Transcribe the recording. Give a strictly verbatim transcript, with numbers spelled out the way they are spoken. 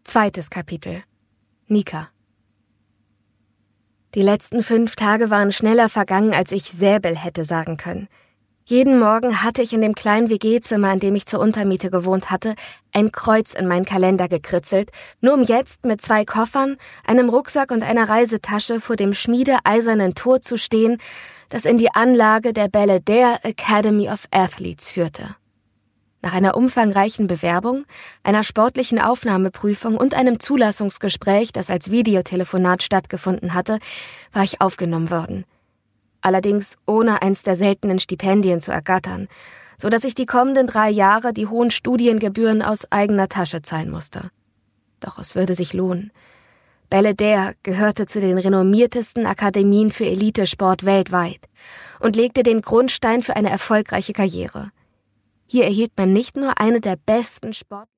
Zweites Kapitel. Nika. Die letzten fünf Tage waren schneller vergangen, als ich Säbel hätte sagen können. Jeden Morgen hatte ich in dem kleinen W G-Zimmer, in dem ich zur Untermiete gewohnt hatte, ein Kreuz in meinen Kalender gekritzelt, nur um jetzt mit zwei Koffern, einem Rucksack und einer Reisetasche vor dem schmiedeeisernen Tor zu stehen, das in die Anlage der Belvedere Academy of Athletes führte. Nach einer umfangreichen Bewerbung, einer sportlichen Aufnahmeprüfung und einem Zulassungsgespräch, das als Videotelefonat stattgefunden hatte, war ich aufgenommen worden. Allerdings ohne eins der seltenen Stipendien zu ergattern, so dass ich die kommenden drei Jahre die hohen Studiengebühren aus eigener Tasche zahlen musste. Doch es würde sich lohnen. Belvedere gehörte zu den renommiertesten Akademien für Elitesport weltweit und legte den Grundstein für eine erfolgreiche Karriere. Hier erhielt man nicht nur eine der besten Sport